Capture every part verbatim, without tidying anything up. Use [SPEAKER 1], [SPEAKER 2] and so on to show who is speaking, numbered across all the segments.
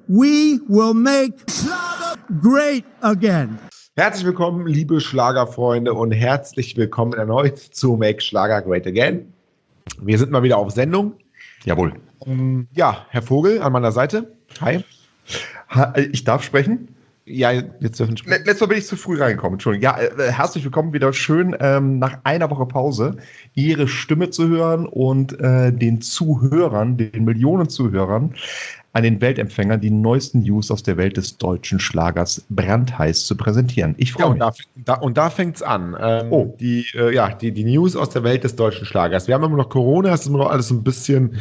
[SPEAKER 1] We will make Schlager great again.
[SPEAKER 2] Herzlich willkommen, liebe Schlagerfreunde, und herzlich willkommen erneut zu Make Schlager Great Again. Wir sind mal wieder auf Sendung.
[SPEAKER 3] Jawohl.
[SPEAKER 2] Ähm, ja, Herr Vogel an meiner Seite. Hi.
[SPEAKER 3] Ha, ich darf sprechen?
[SPEAKER 2] Ja, jetzt dürfen Sie sprechen.
[SPEAKER 3] Letztes Mal bin ich zu früh reingekommen, Entschuldigung. Ja, äh, herzlich willkommen, wieder schön ähm, nach einer Woche Pause Ihre Stimme zu hören und äh, den Zuhörern, den Millionen Zuhörern, an den Weltempfängern die neuesten News aus der Welt des deutschen Schlagers brandheiß zu präsentieren. Ich freue
[SPEAKER 2] Ja,
[SPEAKER 3] mich.
[SPEAKER 2] und da, da, und da fängt es an. Ähm,
[SPEAKER 3] Oh.
[SPEAKER 2] Die, äh, ja, die, die News aus der Welt des deutschen Schlagers. Wir haben immer noch Corona, es ist immer noch alles so ein bisschen,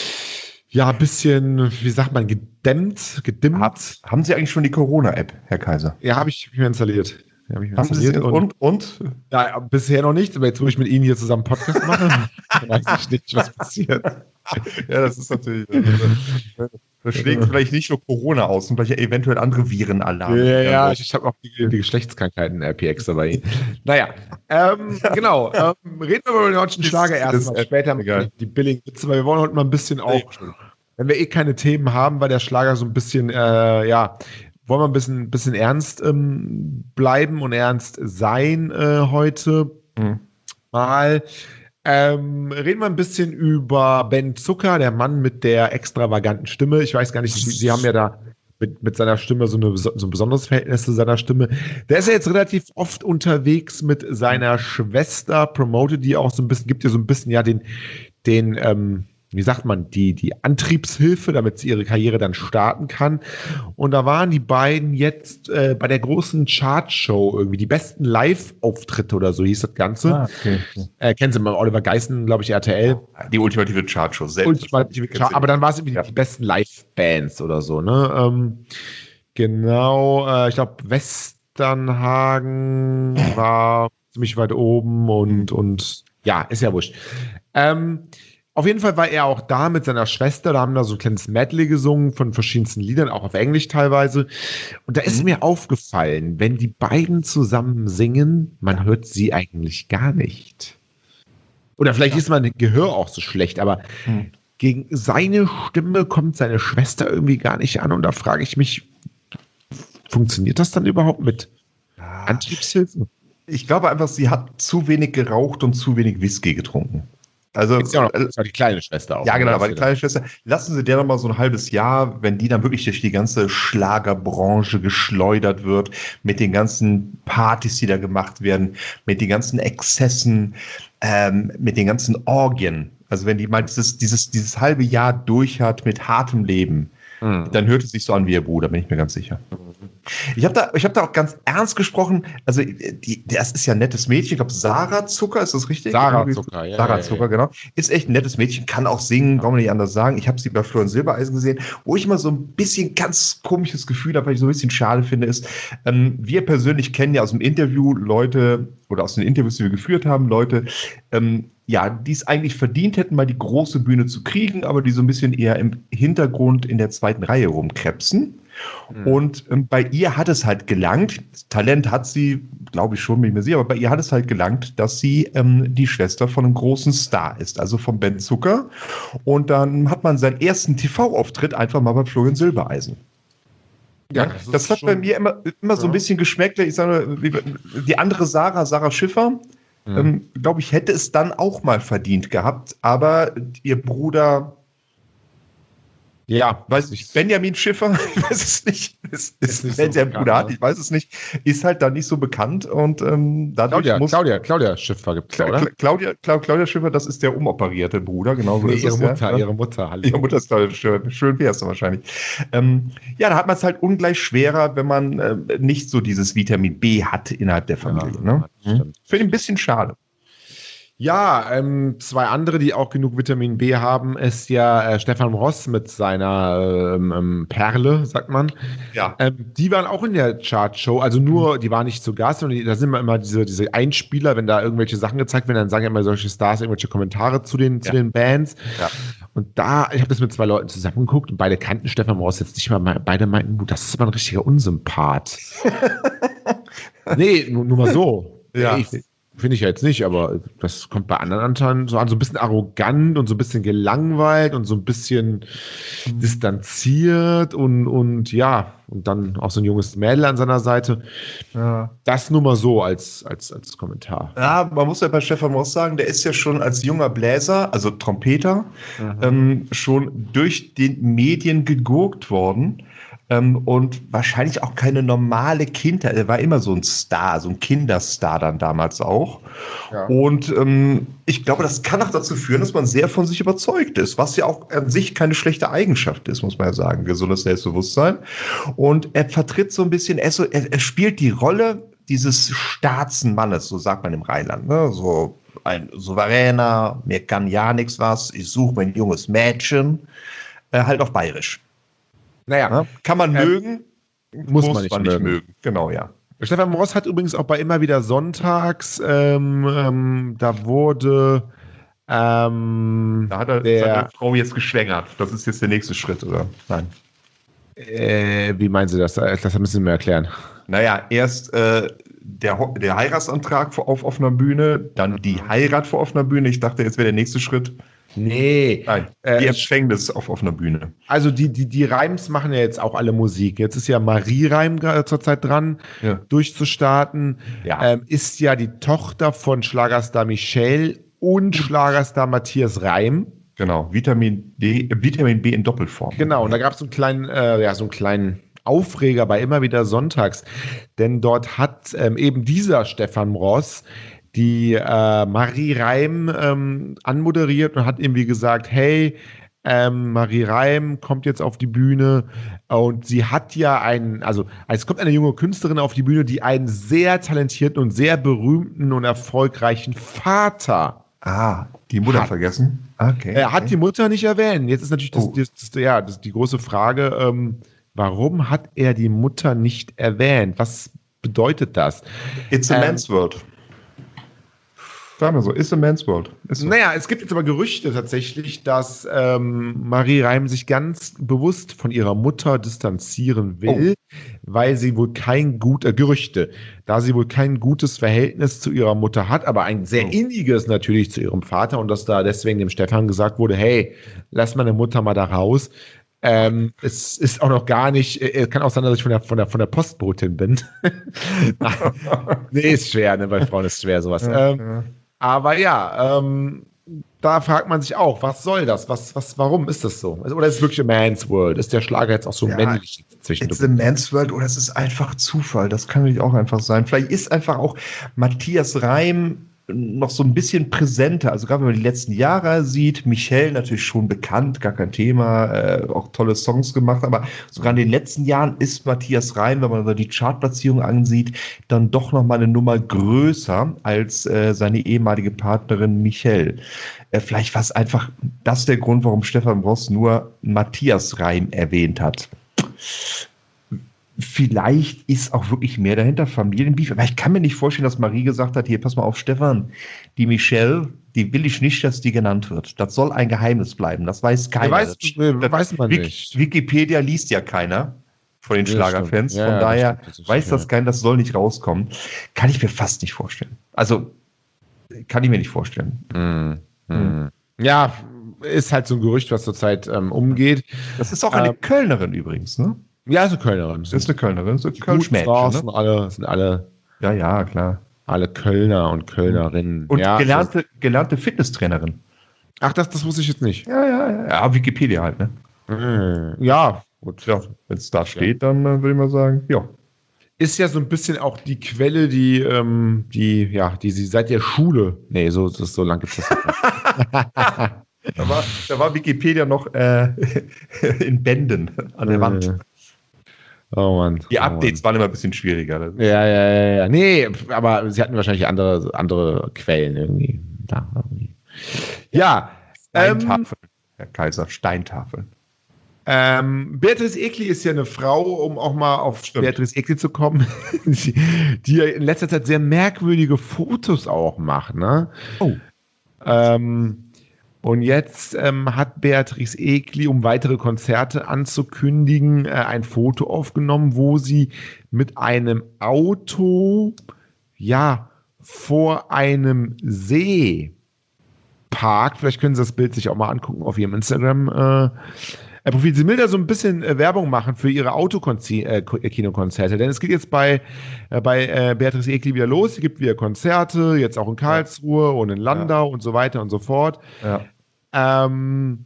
[SPEAKER 2] ja, ein bisschen, wie sagt man, gedämmt, gedimmt.
[SPEAKER 3] Hab, haben Sie eigentlich schon die Corona-App, Herr Kaiser?
[SPEAKER 2] Ja, habe ich, hab ich mir installiert. Ja, hab ich mir
[SPEAKER 3] Haben Sie
[SPEAKER 2] installiert
[SPEAKER 3] sie und, und?
[SPEAKER 2] Ja, bisher noch nicht, aber jetzt, wo ich mit Ihnen hier zusammen Podcast mache, weiß ich nicht, was passiert.
[SPEAKER 3] Ja, das ist natürlich. Das schlägt vielleicht nicht nur Corona aus, sondern vielleicht eventuell andere Virenalarme.
[SPEAKER 2] Ja, ja, ich, ich habe auch die, die Geschlechtskrankheiten-R P X dabei. Naja, ähm, genau. Ähm, reden wir über den deutschen Schlager erstmal. Später
[SPEAKER 3] egal.
[SPEAKER 2] die Billing-Witze, weil wir wollen heute mal ein bisschen auch, wenn wir eh keine Themen haben, weil der Schlager so ein bisschen, äh, ja, wollen wir ein bisschen, bisschen ernst ähm, bleiben und ernst sein äh, heute
[SPEAKER 3] Mhm.
[SPEAKER 2] mal. Ähm, reden wir ein bisschen über Ben Zucker, der Mann mit der extravaganten Stimme. Ich weiß gar nicht, Sie, Sie haben ja da mit, mit seiner Stimme so, eine, so ein besonderes Verhältnis zu seiner Stimme. Der ist ja jetzt relativ oft unterwegs mit seiner Schwester, promotet die auch so ein bisschen, gibt ihr so ein bisschen ja den, den ähm, wie sagt man, die, die Antriebshilfe, damit sie ihre Karriere dann starten kann. Und da waren die beiden jetzt äh, bei der großen Chartshow irgendwie, die besten Live-Auftritte oder so hieß das Ganze.
[SPEAKER 3] Ah, okay.
[SPEAKER 2] Äh, kennen Sie mal, Oliver Geißen, glaube ich, R T L.
[SPEAKER 3] Die ultimative Chartshow selbst.
[SPEAKER 2] Ultimative Chart, aber dann war es irgendwie
[SPEAKER 3] Ja.
[SPEAKER 2] die besten Live-Bands oder so, ne? Ähm, genau, äh, ich glaube, Westernhagen war ziemlich weit oben und, und ja, ist ja wurscht. Ähm, Auf jeden Fall war er auch da mit seiner Schwester, da haben da so ein kleines Medley gesungen von verschiedensten Liedern, auch auf Englisch teilweise. Und da ist
[SPEAKER 3] Mhm.
[SPEAKER 2] mir aufgefallen, wenn die beiden zusammen singen, man hört sie eigentlich gar nicht. Oder vielleicht ist mein Gehör auch so schlecht, aber
[SPEAKER 3] Mhm.
[SPEAKER 2] gegen seine Stimme kommt seine Schwester irgendwie gar nicht an. Und da frage ich mich, funktioniert das dann überhaupt mit Antriebshilfen?
[SPEAKER 3] Ich glaube einfach, sie hat zu wenig geraucht und zu wenig Whisky getrunken. Also,
[SPEAKER 2] Ist ja auch noch, ist ja die kleine Schwester auch.
[SPEAKER 3] ja, genau,
[SPEAKER 2] ne?
[SPEAKER 3] aber die kleine Schwester, lassen Sie der noch mal so ein halbes Jahr, wenn die dann wirklich durch die ganze Schlagerbranche geschleudert wird, mit den ganzen Partys, die da gemacht werden, mit den ganzen Exzessen, ähm, mit den ganzen Orgien. Also wenn die mal dieses, dieses, dieses halbe Jahr durch hat mit hartem Leben,
[SPEAKER 2] Mhm.
[SPEAKER 3] dann hört es sich so an wie ihr Bruder, bin ich mir ganz sicher. Ich habe da, ich hab da auch ganz ernst gesprochen, also die, das ist ja ein nettes Mädchen, ich glaube Sarah Zucker, ist das richtig?
[SPEAKER 2] Sarah
[SPEAKER 3] Irgendwie-
[SPEAKER 2] Zucker, ja,
[SPEAKER 3] Sarah
[SPEAKER 2] ja,
[SPEAKER 3] Zucker,
[SPEAKER 2] ja.
[SPEAKER 3] genau. Ist echt ein nettes Mädchen, kann auch singen, kann man nicht anders sagen. Ich habe sie bei Florian Silbereisen gesehen, wo ich immer so ein bisschen ganz komisches Gefühl habe, weil ich so ein bisschen schade finde, ist, ähm, wir persönlich kennen ja aus dem Interview Leute, oder aus den Interviews, die wir geführt haben, Leute, ähm, ja, die es eigentlich verdient hätten, mal die große Bühne zu kriegen, aber die so ein bisschen eher im Hintergrund in der zweiten Reihe rumkrebsen.
[SPEAKER 2] Mhm.
[SPEAKER 3] Und ähm, bei ihr hat es halt gelangt, Talent hat sie, glaube ich schon, bin ich mir sicher, aber bei ihr hat es halt gelangt, dass sie ähm, die Schwester von einem großen Star ist, also von Ben Zucker. Und dann hat man seinen ersten T V-Auftritt einfach mal bei Florian Silbereisen.
[SPEAKER 2] Ja,
[SPEAKER 3] Das,
[SPEAKER 2] das ist
[SPEAKER 3] hat bei
[SPEAKER 2] schon-
[SPEAKER 3] mir immer, immer so ein
[SPEAKER 2] Ja.
[SPEAKER 3] bisschen geschmeckt. Ich sage, wie- die andere Sarah, Sarah Schiffer,
[SPEAKER 2] Mhm.
[SPEAKER 3] ähm, glaube ich, hätte es dann auch mal verdient gehabt, aber ihr Bruder,
[SPEAKER 2] Ja,
[SPEAKER 3] weiß ich, Benjamin Schiffer, ich weiß es nicht, ist,
[SPEAKER 2] Ist
[SPEAKER 3] ist,
[SPEAKER 2] nicht
[SPEAKER 3] wenn
[SPEAKER 2] so
[SPEAKER 3] sie einen
[SPEAKER 2] bekannt,
[SPEAKER 3] Bruder hat,
[SPEAKER 2] ne?
[SPEAKER 3] ich weiß es nicht, ist halt dann nicht so bekannt und ähm, dadurch
[SPEAKER 2] Claudia,
[SPEAKER 3] muss
[SPEAKER 2] Claudia, Claudia Schiffer gibt es,
[SPEAKER 3] Cla-
[SPEAKER 2] oder?
[SPEAKER 3] Cla- Claudia, Cla- Claudia Schiffer, das ist der umoperierte Bruder, genau so
[SPEAKER 2] Nee,
[SPEAKER 3] ist
[SPEAKER 2] ihre
[SPEAKER 3] es.
[SPEAKER 2] Mutter,
[SPEAKER 3] ja.
[SPEAKER 2] ihre Mutter, hallo.
[SPEAKER 3] Ihre Mutter ist Claudia Schiffer, schön wär's dann wahrscheinlich. Ähm, ja, da hat man es halt ungleich schwerer, wenn man äh, nicht so dieses Vitamin B hat innerhalb der Familie.
[SPEAKER 2] Ja,
[SPEAKER 3] ne?
[SPEAKER 2] das stimmt.
[SPEAKER 3] Finde ich ein bisschen schade.
[SPEAKER 2] Ja, ähm, zwei andere, die auch genug Vitamin B haben, ist ja äh, Stefan Ross mit seiner ähm, ähm, Perle, sagt man.
[SPEAKER 3] Ja.
[SPEAKER 2] Ähm, die waren auch in der Chartshow, also nur, die waren nicht zu Gast, sondern die, da sind immer, immer diese, diese Einspieler, wenn da irgendwelche Sachen gezeigt werden, dann sagen ja immer solche Stars irgendwelche Kommentare zu den, zu
[SPEAKER 3] Ja.
[SPEAKER 2] den Bands.
[SPEAKER 3] Ja.
[SPEAKER 2] Und da, ich habe das mit zwei Leuten zusammengeguckt und beide kannten Stefan Ross jetzt nicht mal, beide meinten, das ist aber ein richtiger Unsympath. Nee, nur, nur mal so.
[SPEAKER 3] Ja.
[SPEAKER 2] Ich, Finde ich ja jetzt nicht, aber das kommt bei anderen Anteilen so an, so ein bisschen arrogant und so ein bisschen gelangweilt und so ein bisschen mhm. distanziert und, und ja, und dann auch so ein junges Mädel an seiner Seite. Ja. Das nur mal so als, als, als Kommentar.
[SPEAKER 3] Ja, man muss ja bei Stefan Ross sagen, der ist ja schon als junger Bläser, also Trompeter, mhm. ähm, schon durch den Medien gegurkt worden. Ähm, und wahrscheinlich auch keine normale Kindheit. Er war immer so ein Star, so ein Kinderstar dann damals auch. Ja. Und ähm, ich glaube, das kann auch dazu führen, dass man sehr von sich überzeugt ist, was ja auch an sich keine schlechte Eigenschaft ist, muss man ja sagen. Gesundes Selbstbewusstsein. Und er vertritt so ein bisschen, er, so, er, er spielt die Rolle dieses Staatsmannes, so sagt man im Rheinland, ne? So ein Souveräner, mir kann ja nichts was, ich suche mein junges Mädchen, äh, halt auf Bayerisch. Naja, ja, kann man äh, mögen,
[SPEAKER 2] muss, muss man, nicht, man nicht mögen. mögen.
[SPEAKER 3] Genau, ja.
[SPEAKER 2] Stefan Ross hat übrigens auch bei immer wieder sonntags, ähm, ähm, da wurde ähm,
[SPEAKER 3] da hat er der, seine Frau jetzt geschwängert. Das ist jetzt der nächste Schritt, oder? Nein.
[SPEAKER 2] Äh, wie meinen Sie das? Das müssen Sie mir erklären.
[SPEAKER 3] Naja, erst äh, der, der Heiratsantrag auf offener Bühne, dann die Heirat vor offener Bühne. Ich dachte, jetzt wäre der nächste Schritt.
[SPEAKER 2] Nee.
[SPEAKER 3] Nein, die äh, Empfängnis auf offener Bühne.
[SPEAKER 2] Also die, die, die Reims machen ja jetzt auch alle Musik. Jetzt ist ja Marie Reim zurzeit dran, ja. durchzustarten. Ja. Ähm, ist ja die Tochter von Schlagerstar Michelle und Schlagerstar Matthias Reim.
[SPEAKER 3] Genau, Vitamin D, äh, Vitamin B in Doppelform.
[SPEAKER 2] Genau, und da gab es so einen kleinen, äh, ja, so einen kleinen Aufreger bei immer wieder sonntags. Denn dort hat ähm, eben dieser Stefan Ross die äh, Marie Reim ähm, anmoderiert und hat irgendwie gesagt, hey, ähm, Marie Reim kommt jetzt auf die Bühne und sie hat ja einen, also es kommt eine junge Künstlerin auf die Bühne, die einen sehr talentierten und sehr berühmten und erfolgreichen Vater
[SPEAKER 3] Ah, die Mutter hat vergessen?
[SPEAKER 2] Okay. Er hat die Mutter nicht erwähnt. Jetzt ist natürlich das, oh. das, das, ja, das die große Frage, ähm, warum hat er die Mutter nicht erwähnt? Was bedeutet das?
[SPEAKER 3] It's a ähm, man's world. Sagen wir so, it's a man's world. So.
[SPEAKER 2] Naja, es gibt jetzt aber Gerüchte tatsächlich, dass ähm, Marie Reim sich ganz bewusst von ihrer Mutter distanzieren will, oh. weil sie wohl kein gut, äh, Gerüchte, da sie wohl kein gutes Verhältnis zu ihrer Mutter hat, aber ein sehr oh. inniges natürlich zu ihrem Vater und dass da deswegen dem Stefan gesagt wurde, hey, lass meine Mutter mal da raus. Ähm, es ist auch noch gar nicht, es äh, kann auch sein, dass ich von der, von der, von der Postbotin bin. Nee, ist schwer, ne? Bei Frauen ist schwer sowas. Ja, ähm, ja. Aber ja, ähm, da fragt man sich auch, was soll das? Was, was, warum ist das so? Oder ist es wirklich a man's world? Ist der Schlager jetzt auch so ja, männlich zwischen?
[SPEAKER 3] It's a man's world oder es ist einfach Zufall. Das kann natürlich auch einfach sein. Vielleicht ist einfach auch Matthias Reim noch so ein bisschen präsenter. Also gerade wenn man die letzten Jahre sieht, Michelle natürlich schon bekannt, gar kein Thema, äh, auch tolle Songs gemacht, aber sogar in den letzten Jahren ist Matthias Reim, wenn man da die Chartplatzierung ansieht, dann doch noch mal eine Nummer größer als äh, seine ehemalige Partnerin Michelle. Äh, vielleicht war es einfach das der Grund, warum Stefan Ross nur Matthias Reim erwähnt hat. Vielleicht ist auch wirklich mehr dahinter, Familienbeef. Aber ich kann mir nicht vorstellen, dass Marie gesagt hat, hier, pass mal auf, Stefan, die Michelle, die will ich nicht, dass die genannt wird. Das soll ein Geheimnis bleiben. Das weiß keiner.
[SPEAKER 2] Ja, weiß,
[SPEAKER 3] das,
[SPEAKER 2] weiß man
[SPEAKER 3] Wik-
[SPEAKER 2] nicht.
[SPEAKER 3] Wikipedia liest ja keiner von den
[SPEAKER 2] ja,
[SPEAKER 3] Schlagerfans.
[SPEAKER 2] Ja,
[SPEAKER 3] von
[SPEAKER 2] ja,
[SPEAKER 3] daher
[SPEAKER 2] das stimmt, das
[SPEAKER 3] weiß
[SPEAKER 2] stimmt,
[SPEAKER 3] das
[SPEAKER 2] ja.
[SPEAKER 3] keiner, das soll nicht rauskommen. Kann ich mir fast nicht vorstellen. Also, kann ich mir nicht vorstellen.
[SPEAKER 2] Hm. Hm. Ja, ist halt so ein Gerücht, was zurzeit ähm, umgeht.
[SPEAKER 3] Das ist auch eine
[SPEAKER 2] ähm,
[SPEAKER 3] Kölnerin übrigens, ne?
[SPEAKER 2] Ja, ist eine Kölnerin.
[SPEAKER 3] Das ist eine Kölnerin, so ein Kölsch-Mädchen, ne?
[SPEAKER 2] Sind alle, sind alle,
[SPEAKER 3] ja, ja, klar.
[SPEAKER 2] alle Kölner und Kölnerinnen.
[SPEAKER 3] Und
[SPEAKER 2] ja,
[SPEAKER 3] gelernte, gelernte Fitnesstrainerin.
[SPEAKER 2] Ach, das, das wusste ich jetzt nicht.
[SPEAKER 3] Ja, ja, ja. Ja, Wikipedia halt, ne?
[SPEAKER 2] Hm. Ja, gut.
[SPEAKER 3] Ja, wenn es da steht, dann äh, würde ich mal sagen, ja.
[SPEAKER 2] Ist ja so ein bisschen auch die Quelle, die, ähm, die, ja, die sie seit der Schule. Nee, so, so, so lang gibt es das nicht.
[SPEAKER 3] da, war, da war Wikipedia noch äh, in Bänden an der Wand.
[SPEAKER 2] Oh Mann.
[SPEAKER 3] Die Updates
[SPEAKER 2] oh Mann.
[SPEAKER 3] waren immer ein bisschen schwieriger.
[SPEAKER 2] Ja, ja, ja, ja. Nee, aber sie hatten wahrscheinlich andere, andere Quellen irgendwie. Da, irgendwie. Ja.
[SPEAKER 3] Steintafeln, ähm, Herr Kaiser, Steintafeln.
[SPEAKER 2] Ähm, Beatrice Egli ist ja eine Frau, um auch mal auf Stimmt. Beatrice Egli zu kommen, die, die in letzter Zeit sehr merkwürdige Fotos auch macht, ne?
[SPEAKER 3] Oh.
[SPEAKER 2] Ähm, und jetzt ähm, hat Beatrice Egli, um weitere Konzerte anzukündigen, äh, ein Foto aufgenommen, wo sie mit einem Auto, ja, vor einem See parkt. Vielleicht können Sie das Bild sich auch mal angucken auf Ihrem Instagram. Äh, Profil. Sie will da so ein bisschen äh, Werbung machen für ihre Autokinokonzerte. Äh, Denn es geht jetzt bei, äh, bei äh, Beatrice Egli wieder los. Sie gibt wieder Konzerte, jetzt auch in Karlsruhe und in Landau ja. und so weiter und so fort. Ja. Ähm,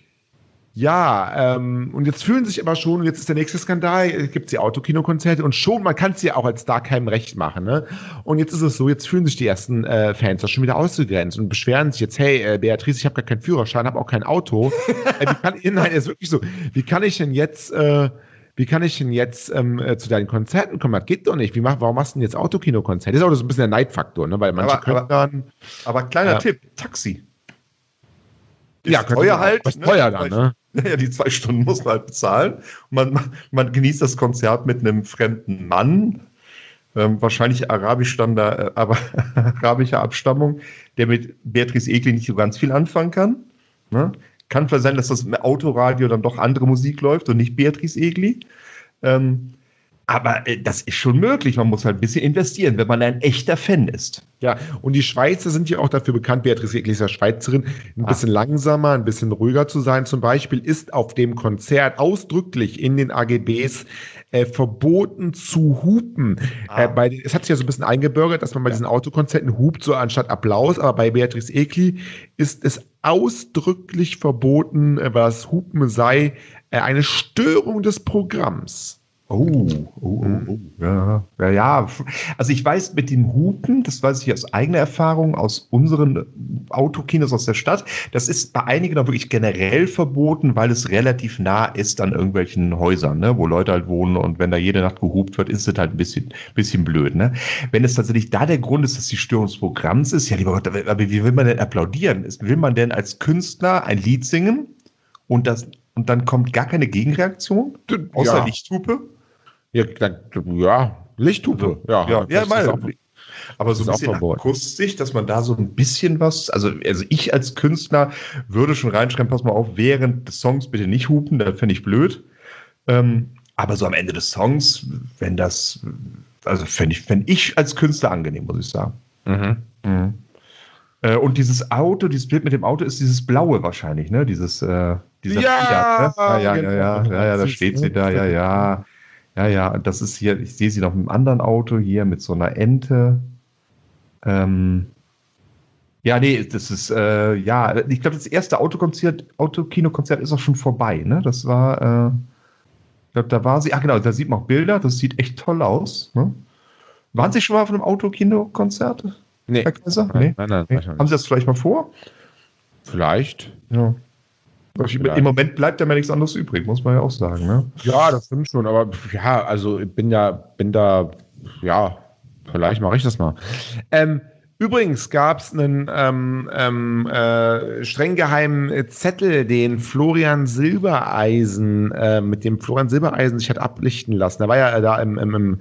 [SPEAKER 2] Ja, ähm, und jetzt fühlen sich aber schon, jetzt ist der nächste Skandal, gibt es die Autokinokonzerte und schon, man kann es ja auch als Star keinem recht machen, ne? Und jetzt ist es so, jetzt fühlen sich die ersten äh, Fans da schon wieder ausgegrenzt und beschweren sich jetzt, hey, äh, Beatrice, ich habe gar keinen Führerschein, habe auch kein Auto. äh, wie kann, nein, ist wirklich so, wie kann ich denn jetzt, äh, wie kann ich denn jetzt ähm, äh, zu deinen Konzerten kommen? Das geht doch nicht. Wie mach, warum machst du denn jetzt Autokinokonzerte? Das ist auch so ein bisschen der Neidfaktor, ne? Weil manche
[SPEAKER 3] aber,
[SPEAKER 2] können
[SPEAKER 3] aber,
[SPEAKER 2] dann.
[SPEAKER 3] Aber kleiner
[SPEAKER 2] ja.
[SPEAKER 3] Tipp, Taxi.
[SPEAKER 2] Ist ja, teuer halt.
[SPEAKER 3] Ist
[SPEAKER 2] ne? teuer dann, ne?
[SPEAKER 3] Ja, die zwei Stunden muss man halt bezahlen. Und man, man genießt das Konzert mit einem fremden Mann, ähm, wahrscheinlich arabischstammender, äh, aber arabischer Abstammung, der mit Beatrice Egli nicht so ganz viel anfangen kann. Ne? Kann vielleicht sein, dass das im Autoradio dann doch andere Musik läuft und nicht Beatrice Egli. Ähm, aber äh, das ist schon möglich. Man muss halt ein bisschen investieren, wenn man ein echter Fan ist.
[SPEAKER 2] Ja, und die Schweizer sind ja auch dafür bekannt, Beatrice Egli ist ja Schweizerin, ein bisschen ah. langsamer, ein bisschen ruhiger zu sein. Zum Beispiel ist auf dem Konzert ausdrücklich in den A G Bs äh, verboten zu hupen. Ah. Äh, bei den, es hat sich ja so ein bisschen eingebürgert, dass man bei ja. diesen Autokonzerten hupt, so anstatt Applaus, aber bei Beatrice Egli ist es ausdrücklich verboten, äh, weil das Hupen sei äh, eine Störung des Programms.
[SPEAKER 3] Oh, oh, oh, oh, ja, ja, ja. Also ich weiß mit dem Hupen, das weiß ich aus eigener Erfahrung, aus unseren Autokinos aus der Stadt, das ist bei einigen auch wirklich generell verboten, weil es relativ nah ist an irgendwelchen Häusern, ne, wo Leute halt wohnen und wenn da jede Nacht gehupt wird, ist das halt ein bisschen, bisschen blöd, ne. Wenn es tatsächlich da der Grund ist, dass die Störung des Programms ist, ja lieber Gott, aber wie will man denn applaudieren? Will man denn als Künstler ein Lied singen und das und dann kommt gar keine Gegenreaktion, außer
[SPEAKER 2] ja.
[SPEAKER 3] Lichthupe?
[SPEAKER 2] Ja, dann, ja, Lichthupe. Ja,
[SPEAKER 3] ja, ja meine, auch, aber so ein bisschen
[SPEAKER 2] verboten.
[SPEAKER 3] akustisch, dass man da so ein bisschen was, also, also ich als Künstler würde schon reinschreiben, pass mal auf, während des Songs bitte nicht hupen, das fände ich blöd. Ähm, aber so am Ende des Songs, wenn das, also fände ich, fänd ich als Künstler angenehm, muss ich sagen. Mhm. Mhm. Äh, und dieses Auto, dieses Bild mit dem Auto ist dieses blaue wahrscheinlich, ne? Dieses, äh, dieser
[SPEAKER 2] ja,
[SPEAKER 3] Fiat, ne? Ja, ja, ja, ja, ja, ja, da steht sie da, ja, ja. Ja, ja, das ist hier, ich sehe sie noch im anderen Auto hier mit so einer Ente. Ähm, ja, nee, das ist, äh, ja, ich glaube, das erste Autokonzert, Autokinokonzert ist auch schon vorbei, ne? Das war, äh, ich glaube, da war sie, ach genau, da sieht man auch Bilder, das sieht echt toll aus, ne? Waren Sie schon mal auf einem Autokinokonzert?
[SPEAKER 2] Nee.
[SPEAKER 3] Herr Kaiser? Nee.
[SPEAKER 2] Nein, nein,
[SPEAKER 3] nee.
[SPEAKER 2] nein.
[SPEAKER 3] Haben Sie das vielleicht mal vor?
[SPEAKER 2] Vielleicht.
[SPEAKER 3] Ja. Im Moment bleibt ja mir nichts anderes übrig, muss man ja auch sagen, ne?
[SPEAKER 2] Ja, das stimmt schon, aber ja, also ich bin ja, bin da, ja, vielleicht mache ich das mal. Ähm, übrigens gab es einen ähm, ähm, äh, streng geheimen Zettel, den Florian Silbereisen, äh, mit dem Florian Silbereisen sich hat ablichten lassen. Da war ja da im, im, im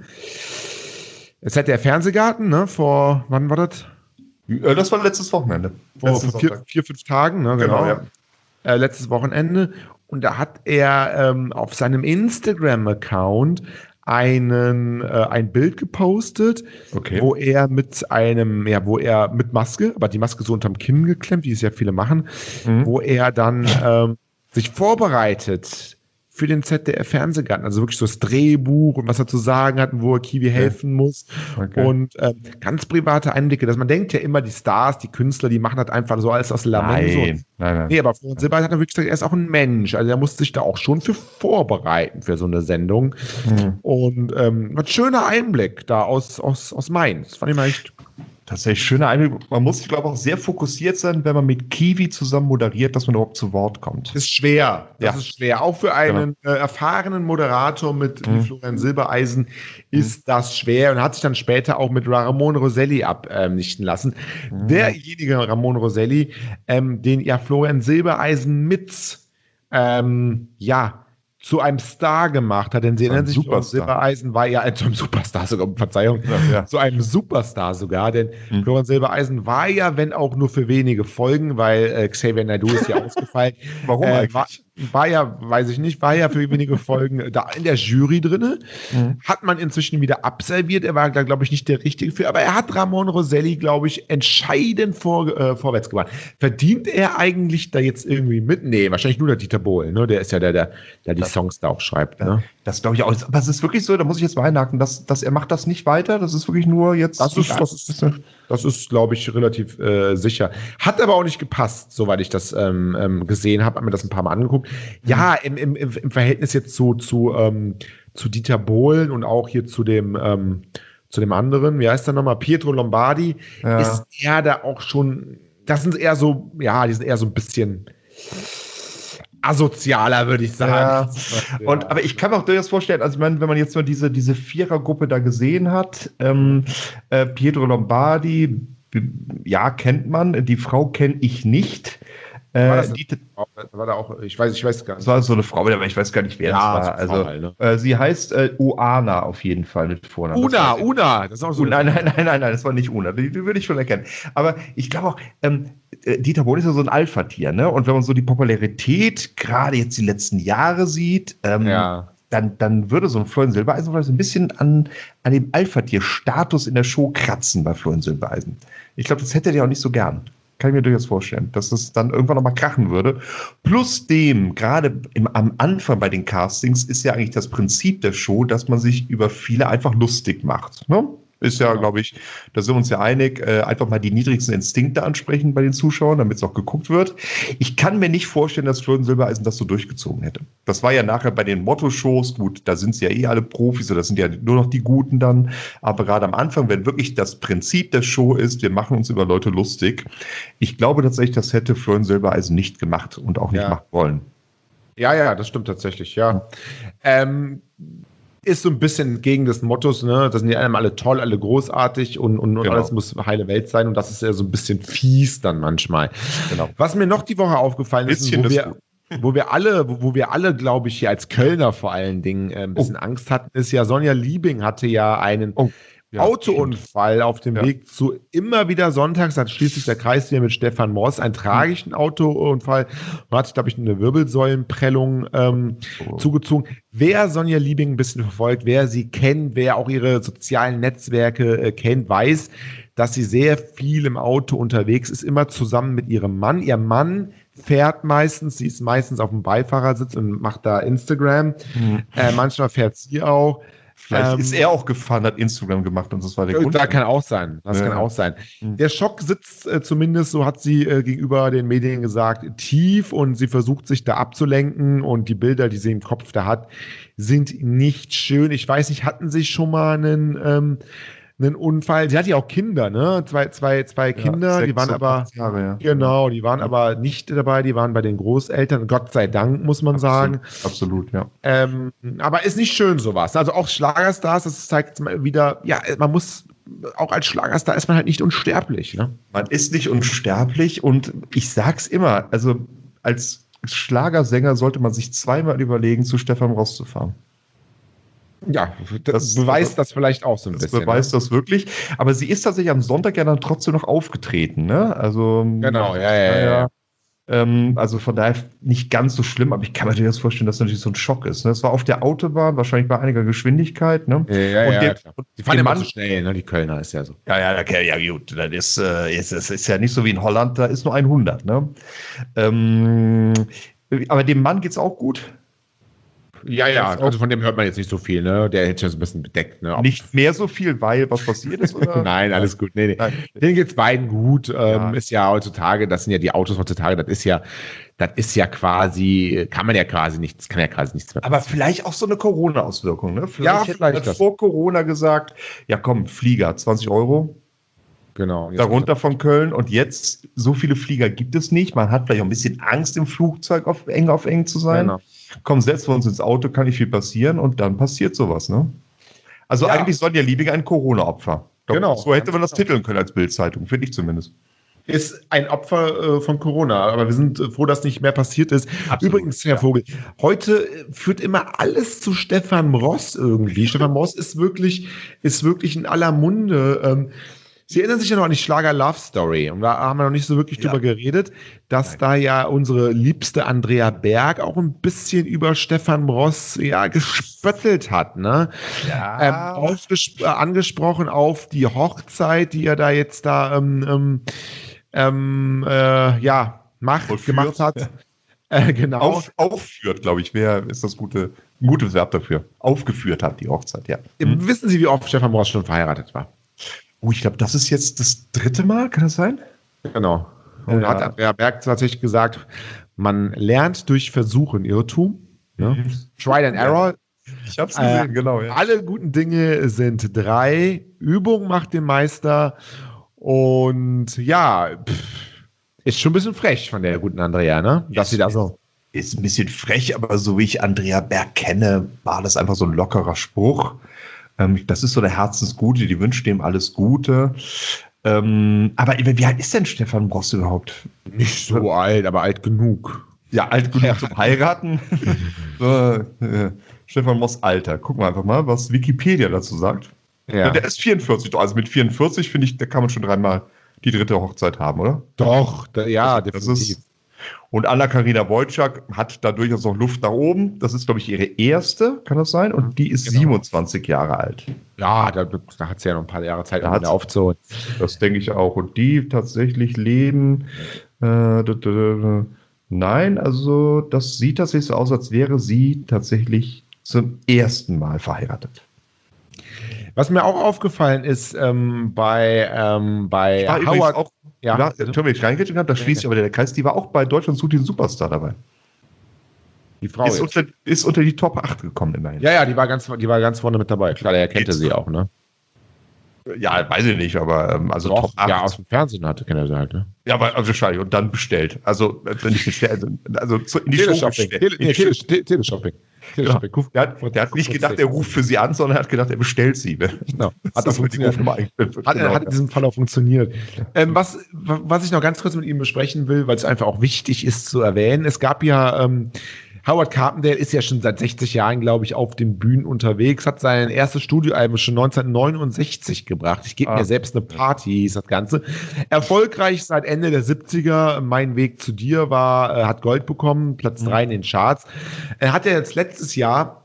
[SPEAKER 2] es hat der Fernsehgarten, ne, vor, wann war das?
[SPEAKER 3] Das war letztes Wochenende.
[SPEAKER 2] Vor,
[SPEAKER 3] letztes
[SPEAKER 2] vor vier, vier, fünf Tagen, ne, genau. genau ja. Äh, letztes Wochenende und da hat er ähm, auf seinem Instagram-Account einen äh, ein Bild gepostet, okay. wo er mit einem, ja, wo er mit Maske, aber die Maske so unterm Kinn geklemmt, wie es ja viele machen, mhm. wo er dann ähm, sich vorbereitet für den Z D F-Fernsehgarten, also wirklich so das Drehbuch und was er zu sagen hat und wo er Kiwi okay. helfen muss okay. und ähm, ganz private Einblicke, dass man denkt ja immer, die Stars, die Künstler, die machen das einfach so alles aus Lameng. So. Nein, nein. Nee, aber Florian Silbereisen hat er wirklich gesagt, er ist auch ein Mensch, also er musste sich da auch schon für vorbereiten für so eine Sendung mhm. und ähm, ein schöner Einblick da aus, aus, aus Mainz, fand ich mal echt
[SPEAKER 3] tatsächlich schöner Einblick. Man muss, ich glaube, auch sehr fokussiert sein, wenn man mit Kiwi zusammen moderiert, dass man überhaupt zu Wort kommt.
[SPEAKER 2] Das ist schwer. Das ja. ist schwer. Auch für einen genau. äh, erfahrenen Moderator mit mhm. Florian Silbereisen ist mhm. das schwer und hat sich dann später auch mit Ramon Roselli abnichten ähm, lassen. Mhm. Derjenige Ramon Roselli, ähm, den ja Florian Silbereisen mit ähm, ja zu einem Star gemacht hat, denn sie erinnern sich, Silbereisen war ja ein Superstar sogar, Verzeihung, ja, ja. zu einem Superstar sogar, denn mhm. Florian Silbereisen war ja, wenn auch nur für wenige Folgen, weil äh, Xavier Naidoo ist ja ausgefallen.
[SPEAKER 3] Warum
[SPEAKER 2] äh,
[SPEAKER 3] eigentlich?
[SPEAKER 2] War, war ja, weiß ich nicht, war ja für wenige Folgen da in der Jury drin. Mhm. Hat man inzwischen wieder absolviert. Er war da, glaube ich, nicht der Richtige für. Aber er hat Ramon Roselli, glaube ich, entscheidend vor, äh, vorwärts gebracht. Verdient er eigentlich da jetzt irgendwie mit? Nee, wahrscheinlich nur der Dieter Bohlen. Ne? Der ist ja der, der, der die das, Songs da auch schreibt. Ne?
[SPEAKER 3] Das glaube ich auch. Aber es ist wirklich so, da muss ich jetzt mal einhaken, dass, dass er macht das nicht weiter. Das ist wirklich nur jetzt.
[SPEAKER 2] Das ist, das ist, das ist glaube ich, relativ äh, sicher. Hat aber auch nicht gepasst, soweit ich das ähm, ähm, gesehen habe. Hab mir das ein paar Mal angeguckt. Ja, im, im, im Verhältnis jetzt zu, zu, ähm, zu Dieter Bohlen und auch hier zu dem, ähm, zu dem anderen, wie heißt der nochmal, Pietro Lombardi, ja. Ist er da auch schon, das sind eher so, ja, die sind eher so ein bisschen asozialer, würde ich sagen.
[SPEAKER 3] Ja. Und, aber ich kann mir auch durchaus vorstellen, also ich meine, wenn man jetzt mal diese, diese Vierergruppe da gesehen hat, ähm, äh, Pietro Lombardi, ja, kennt man, die Frau kenne ich nicht.
[SPEAKER 2] War das, die, war da auch, ich weiß, ich weiß gar nicht.
[SPEAKER 3] Das war so eine Frau, aber ich weiß gar nicht, wer ja, das war. Also, Frau, ne? äh, sie heißt äh, Oana auf jeden Fall mit Vornamen.
[SPEAKER 2] Una, Una, das ist auch so.
[SPEAKER 3] Nein, nein, nein, nein, nein, das war nicht Una. Die, die würde ich schon erkennen. Aber ich glaube auch, ähm, Dieter Bohlen ist ja so ein Alpha-Tier, ne? Und wenn man so die Popularität gerade jetzt die letzten Jahre sieht, ähm, ja. dann, dann würde so ein Florian Silbereisen vielleicht ein bisschen an, an dem Alpha-Tier-Status in der Show kratzen bei Florian Silbereisen. Ich glaube, das hätte er auch nicht so gern. Kann ich mir durchaus vorstellen, dass es dann irgendwann nochmal krachen würde. Plus dem, gerade im, am Anfang bei den Castings ist ja eigentlich das Prinzip der Show, dass man sich über viele einfach lustig macht. Ne? Ist ja, glaube ich, da sind wir uns ja einig, äh, einfach mal die niedrigsten Instinkte ansprechen bei den Zuschauern, damit es auch geguckt wird. Ich kann mir nicht vorstellen, dass Florian Silbereisen das so durchgezogen hätte. Das war ja nachher bei den Motto-Shows, gut, da sind sie ja eh alle Profis, oder das sind ja nur noch die Guten dann. Aber gerade am Anfang, wenn wirklich das Prinzip der Show ist, wir machen uns über Leute lustig, ich glaube tatsächlich, das hätte Florian Silbereisen nicht gemacht und auch nicht
[SPEAKER 2] ja.
[SPEAKER 3] machen wollen.
[SPEAKER 2] Ja, ja, das stimmt tatsächlich, ja. Ähm, ist so ein bisschen gegen des Mottos, ne? Das sind ja alle toll, alle großartig und, und, und genau. Alles muss heile Welt sein und das ist ja so ein bisschen fies dann manchmal. Genau. Was mir noch die Woche aufgefallen ist, wo wir, wo wir alle, wo, wo wir alle, glaube ich, hier als Kölner vor allen Dingen äh, ein bisschen oh. Angst hatten, ist ja, Sonja Liebing hatte ja einen oh. Ja, Autounfall stimmt. auf dem ja. Weg zu immer wieder sonntags, hat schließlich der Kreis hier mit Stefan Moss einen tragischen mhm. Autounfall. Man hat sich, glaube ich, eine Wirbelsäulenprellung ähm, oh. zugezogen. Wer Sonja Liebing ein bisschen verfolgt, wer sie kennt, wer auch ihre sozialen Netzwerke äh, kennt, weiß, dass sie sehr viel im Auto unterwegs ist, immer zusammen mit ihrem Mann. Ihr Mann fährt meistens, sie ist meistens auf dem Beifahrersitz und macht da Instagram. Mhm. Äh, manchmal fährt sie auch.
[SPEAKER 3] Vielleicht ähm, ist er auch gefahren, hat Instagram gemacht und das war der Grund.
[SPEAKER 2] Das kann auch sein. Das ja. kann auch sein. Der Schock sitzt äh, zumindest, so hat sie äh, gegenüber den Medien gesagt, tief und sie versucht sich da abzulenken und die Bilder, die sie im Kopf da hat, sind nicht schön. Ich weiß nicht, hatten sie schon mal einen, ähm, einen Unfall? Sie hat ja auch Kinder, ne? Zwei, zwei, zwei Kinder, ja, sechs, die waren aber, Jahre, ja. genau, die waren ja. aber nicht dabei, die waren bei den Großeltern, Gott sei Dank, muss man
[SPEAKER 3] absolut,
[SPEAKER 2] sagen.
[SPEAKER 3] Absolut, ja.
[SPEAKER 2] Ähm, aber ist nicht schön sowas. Also auch Schlagerstars, das zeigt mal wieder, ja, man muss, auch als Schlagerstar ist man halt nicht unsterblich, ne?
[SPEAKER 3] Man ist nicht unsterblich und ich sag's immer, also als Schlagersänger sollte man sich zweimal überlegen, zu Stefan Ross zu fahren.
[SPEAKER 2] Ja, das, das beweist das vielleicht auch so ein
[SPEAKER 3] das
[SPEAKER 2] bisschen.
[SPEAKER 3] Das beweist ne? das wirklich. Aber sie ist tatsächlich am Sonntag ja dann trotzdem noch aufgetreten, ne? Also,
[SPEAKER 2] genau, ja, ja, ja. ja.
[SPEAKER 3] Ähm, also von daher nicht ganz so schlimm, aber ich kann mir das vorstellen, dass das natürlich so ein Schock ist. Ne? Das war auf der Autobahn, wahrscheinlich bei einiger Geschwindigkeit. Ne?
[SPEAKER 2] Ja, ja,
[SPEAKER 3] und
[SPEAKER 2] ja,
[SPEAKER 3] der,
[SPEAKER 2] klar. Die fahren immer so schnell, ne? Die Kölner ist ja so.
[SPEAKER 3] Ja, ja, okay, ja gut. Das ist, äh, ist, ist, ist ja nicht so wie in Holland, da ist nur hundert. Ne? Ähm, aber dem Mann geht's auch gut.
[SPEAKER 2] Ja, ja, also von dem hört man jetzt nicht so viel, ne? Der hätte schon so ein bisschen bedeckt, ne?
[SPEAKER 3] Nicht mehr so viel, weil was passiert ist, oder?
[SPEAKER 2] Nein, alles gut. Nee, nee. Nein. Denen geht's beiden gut. Ähm, ja. Ist ja heutzutage, das sind ja die Autos heutzutage, das ist ja, das ist ja quasi, kann man ja quasi nichts, kann ja quasi nichts mehr.
[SPEAKER 3] Aber vielleicht auch so eine Corona-Auswirkung, ne? Vielleicht
[SPEAKER 2] ja,
[SPEAKER 3] hätte
[SPEAKER 2] vielleicht
[SPEAKER 3] man vor Corona gesagt, ja komm, Flieger, zwanzig Euro.
[SPEAKER 2] Genau.
[SPEAKER 3] Darunter von Köln. Und jetzt, so viele Flieger gibt es nicht. Man hat vielleicht auch ein bisschen Angst, im Flugzeug auf eng auf eng zu sein. Genau. Komm, setzen wir uns ins Auto, kann nicht viel passieren. Und dann passiert sowas, ne? Also ja. Eigentlich Sonja Liebing ein Corona-Opfer.
[SPEAKER 2] Genau.
[SPEAKER 3] So hätte man das titeln können als Bild-Zeitung, finde ich zumindest.
[SPEAKER 2] Ist ein Opfer äh, von Corona, aber wir sind äh, froh, dass nicht mehr passiert ist. Absolut, übrigens, Herr ja. Vogel, heute äh, führt immer alles zu Stefan Ross irgendwie. Stefan Ross ist wirklich, ist wirklich in aller Munde. Ähm, Sie erinnern sich ja noch an die Schlager Love Story. Und da haben wir noch nicht so wirklich
[SPEAKER 3] Ja.
[SPEAKER 2] drüber geredet, dass
[SPEAKER 3] Nein.
[SPEAKER 2] da ja unsere liebste Andrea Berg auch ein bisschen über Stefan Ross ja gespöttelt hat, ne?
[SPEAKER 3] Ja.
[SPEAKER 2] Ähm, aufges- äh, angesprochen auf die Hochzeit, die er da jetzt da ähm, ähm, ähm, äh, ja, macht,
[SPEAKER 3] Vollführt.
[SPEAKER 2] gemacht hat. Äh, genau.
[SPEAKER 3] Auf, aufführt, glaube ich, wer ist das gute, ein gutes Verb dafür. Aufgeführt hat die Hochzeit, ja. Hm.
[SPEAKER 2] Wissen Sie, wie oft Stefan Ross schon verheiratet war?
[SPEAKER 3] Oh, ich glaube, das ist jetzt das dritte Mal, kann das sein?
[SPEAKER 2] Genau. Und
[SPEAKER 3] Ja.
[SPEAKER 2] hat Andrea Berg tatsächlich gesagt, man lernt durch Versuch und Irrtum. Ne? Trial and Error.
[SPEAKER 3] Ich habe es
[SPEAKER 2] Äh,
[SPEAKER 3] genau. Ja.
[SPEAKER 2] Alle guten Dinge sind drei. Übung macht den Meister. Und ja, pff, ist schon ein bisschen frech von der guten Andrea, ne? Dass sie da so.
[SPEAKER 3] Ist ein bisschen frech, aber so wie ich Andrea Berg kenne, war das einfach so ein lockerer Spruch. Ähm, das ist so der Herzensgute, die wünscht ihm alles Gute. Ähm, aber wie alt ist denn Stefan Ross überhaupt?
[SPEAKER 2] Nicht so alt, aber alt genug.
[SPEAKER 3] Ja, alt genug
[SPEAKER 2] Ja.
[SPEAKER 3] zum Heiraten. so, äh, Stefan Ross Alter. Gucken wir einfach mal, was Wikipedia dazu sagt.
[SPEAKER 2] Ja.
[SPEAKER 3] Der ist vierundvierzig. Also mit vierundvierzig, finde ich, da kann man schon dreimal die dritte Hochzeit haben, oder?
[SPEAKER 2] Doch, da, ja,
[SPEAKER 3] Das
[SPEAKER 2] definitiv.
[SPEAKER 3] ist, und Anna-Karina Wojcik hat da durchaus noch Luft nach oben. Das ist, glaube ich, ihre erste, kann das sein? Und die ist
[SPEAKER 2] Genau.
[SPEAKER 3] siebenundzwanzig Jahre alt.
[SPEAKER 2] Ja, da, da hat sie ja noch ein paar Jahre Zeit,
[SPEAKER 3] Da
[SPEAKER 2] um
[SPEAKER 3] hat
[SPEAKER 2] wieder
[SPEAKER 3] sie-
[SPEAKER 2] aufzuholen.
[SPEAKER 3] Das denke ich auch. Und die tatsächlich leben. Äh, da, da, da, nein, also das sieht tatsächlich so aus, als wäre sie tatsächlich zum ersten Mal verheiratet.
[SPEAKER 2] Was mir auch aufgefallen ist, ähm, bei, ähm, bei
[SPEAKER 3] War übrigens
[SPEAKER 2] Howard.
[SPEAKER 3] auch,
[SPEAKER 2] ja,
[SPEAKER 3] ja, Entschuldigung, ich reingehen habe, da schließt sich aber der Kreis, die war auch bei Deutschland sucht den Superstar dabei.
[SPEAKER 2] die Frau.
[SPEAKER 3] Ist
[SPEAKER 2] Jetzt.
[SPEAKER 3] unter, ist unter die Top acht gekommen immerhin.
[SPEAKER 2] Ja, ja, die war ganz, die war ganz vorne mit dabei. Klar, er kannte
[SPEAKER 3] Jetzt.
[SPEAKER 2] sie auch, ne?
[SPEAKER 3] Ja, weiß ich nicht, aber ähm, also
[SPEAKER 2] Doch,
[SPEAKER 3] Top acht.
[SPEAKER 2] ja, aus dem Fernsehen hatte, kennt er sie halt, ne?
[SPEAKER 3] Ja, aber also wahrscheinlich. Und dann bestellt. Also äh, nicht bestellt, also zu, in die Show
[SPEAKER 2] Teleshopping.
[SPEAKER 3] bestellt.
[SPEAKER 2] Tele,
[SPEAKER 3] In
[SPEAKER 2] nee,
[SPEAKER 3] die Show-
[SPEAKER 2] Tele, Tele, Teleshopping.
[SPEAKER 3] Genau.
[SPEAKER 2] Teleshopping.
[SPEAKER 3] Der hat, der hat nicht gedacht, er ruft für sie an, sondern er hat gedacht, er bestellt sie.
[SPEAKER 2] Genau. Hat
[SPEAKER 3] Das
[SPEAKER 2] auch funktioniert.
[SPEAKER 3] die Rufnummer eingeführt wird.
[SPEAKER 2] Hat,
[SPEAKER 3] Genau.
[SPEAKER 2] hat in diesem Fall auch funktioniert. Ähm, was, was ich noch ganz kurz mit ihm besprechen will, weil es einfach auch wichtig ist zu erwähnen, es gab ja, ähm, Howard Carpendale ist ja schon seit sechzig Jahren, glaube ich, auf den Bühnen unterwegs, hat sein erstes Studioalbum schon neunzehnhundertneunundsechzig gebracht. Ich gebe
[SPEAKER 3] Ah.
[SPEAKER 2] mir selbst eine Party, hieß das Ganze. Erfolgreich seit Ende der siebziger. Mein Weg zu dir war, äh, hat Gold bekommen, Platz drei in den Charts. Er hat ja jetzt letztes Jahr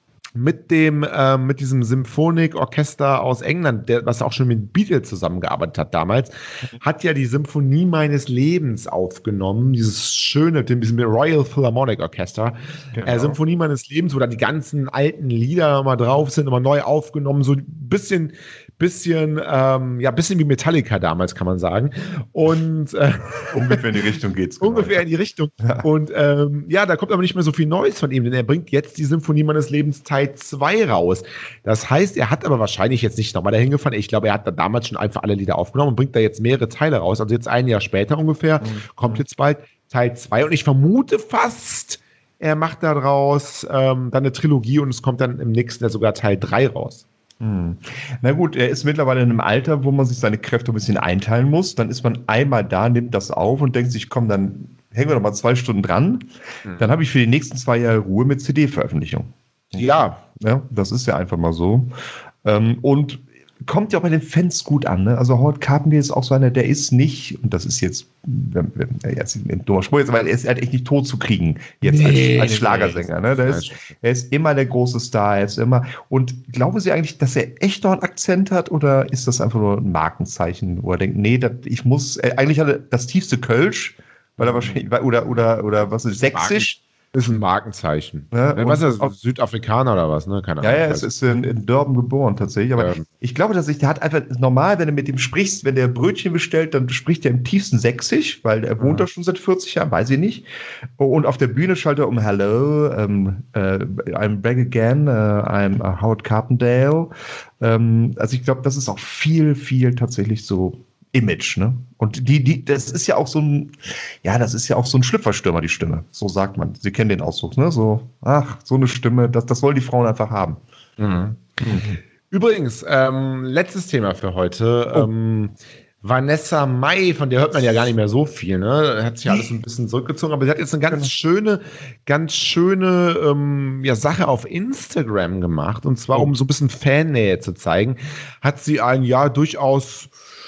[SPEAKER 2] mit dem äh, mit diesem Symphonik-Orchester aus England, der, was auch schon mit Beatles zusammengearbeitet hat damals, hat ja die Symphonie meines Lebens aufgenommen, dieses schöne, mit diesem Royal Philharmonic Orchester,
[SPEAKER 3] Genau.
[SPEAKER 2] äh, Symphonie meines Lebens, wo da die ganzen alten Lieder mal drauf sind, immer neu aufgenommen, so ein bisschen, bisschen, ähm, ja, bisschen wie Metallica damals, kann man sagen. Und äh,
[SPEAKER 3] Ungefähr in die Richtung geht's. genau,
[SPEAKER 2] ungefähr
[SPEAKER 3] ja.
[SPEAKER 2] in die Richtung.
[SPEAKER 3] Ja.
[SPEAKER 2] Und ähm, ja, da kommt aber nicht mehr so viel Neues von ihm, denn er bringt jetzt die Symphonie meines Lebens Teil zwei raus. Das heißt, er hat aber wahrscheinlich jetzt nicht nochmal dahin gefahren. Ich glaube, er hat da damals schon einfach alle Lieder aufgenommen und bringt da jetzt mehrere Teile raus. Also jetzt ein Jahr später ungefähr,
[SPEAKER 3] Mhm.
[SPEAKER 2] kommt jetzt bald Teil zwei. Und ich vermute fast, er macht daraus ähm, dann eine Trilogie und es kommt dann im nächsten Jahr sogar Teil drei raus.
[SPEAKER 3] Hm. Na gut, er ist mittlerweile in einem Alter, wo man sich seine Kräfte ein bisschen einteilen muss. Dann ist man einmal da, nimmt das auf und denkt sich, komm, dann hängen wir noch mal zwei Stunden dran.
[SPEAKER 2] Hm.
[SPEAKER 3] Dann habe ich für die nächsten zwei Jahre Ruhe mit C D-Veröffentlichung.
[SPEAKER 2] Ja,
[SPEAKER 3] Ja, das ist ja einfach mal so. Ähm, und kommt ja auch bei den Fans gut an. Ne? Also Howard Carpendale ist auch so einer, der ist nicht, und das ist jetzt, wenn, wenn, jetzt ein dummer Spruch, jetzt, weil er ist halt echt nicht tot zu kriegen, jetzt
[SPEAKER 2] Nee,
[SPEAKER 3] als, als
[SPEAKER 2] nee,
[SPEAKER 3] Schlagersänger. Ne? Der ist, er ist immer der große Star, er ist immer. Und glauben Sie eigentlich, dass er echt noch einen Akzent hat oder ist das einfach nur ein Markenzeichen, wo er denkt, nee, das, ich muss, äh, eigentlich hat er das tiefste Kölsch, weil er wahrscheinlich, oder, oder, oder was ist, sächsisch?
[SPEAKER 2] ist ein Markenzeichen.
[SPEAKER 3] Ja,
[SPEAKER 2] Ja, was ist
[SPEAKER 3] und-
[SPEAKER 2] das? Südafrikaner oder was, ne? Keine
[SPEAKER 3] Ja,
[SPEAKER 2] Ahnung.
[SPEAKER 3] ja, es ist in, in Durban geboren tatsächlich. Aber
[SPEAKER 2] Ähm.
[SPEAKER 3] ich glaube, dass ich, der hat einfach normal, wenn du mit ihm sprichst, wenn der Brötchen bestellt, dann spricht er im tiefsten Sächsisch, weil er wohnt
[SPEAKER 2] Ja.
[SPEAKER 3] da schon seit vierzig Jahren, weiß ich nicht. Und auf der Bühne schaltet er um Hello, ähm, äh, I'm back again, äh, I'm uh, Howard Carpendale. Ähm, also ich glaube, das ist auch viel, viel tatsächlich so Image, ne? Und die, die, das ist ja auch so ein, ja, das ist ja auch so ein Schlüpferstürmer, die Stimme. So sagt man. Sie kennen den Ausdruck, ne? So, ach, so eine Stimme, das, das wollen die Frauen einfach haben.
[SPEAKER 2] Mhm. Übrigens, ähm, letztes Thema für heute.
[SPEAKER 3] Oh.
[SPEAKER 2] Ähm, Vanessa Mai, von der hört man ja gar nicht mehr so viel, ne? Hat sich alles ein bisschen zurückgezogen, aber sie hat jetzt eine ganz
[SPEAKER 3] Genau.
[SPEAKER 2] schöne, ganz schöne ähm, ja, Sache auf Instagram gemacht. Und zwar,
[SPEAKER 3] Oh.
[SPEAKER 2] um so ein bisschen Fannähe zu zeigen, hat sie ein ja durchaus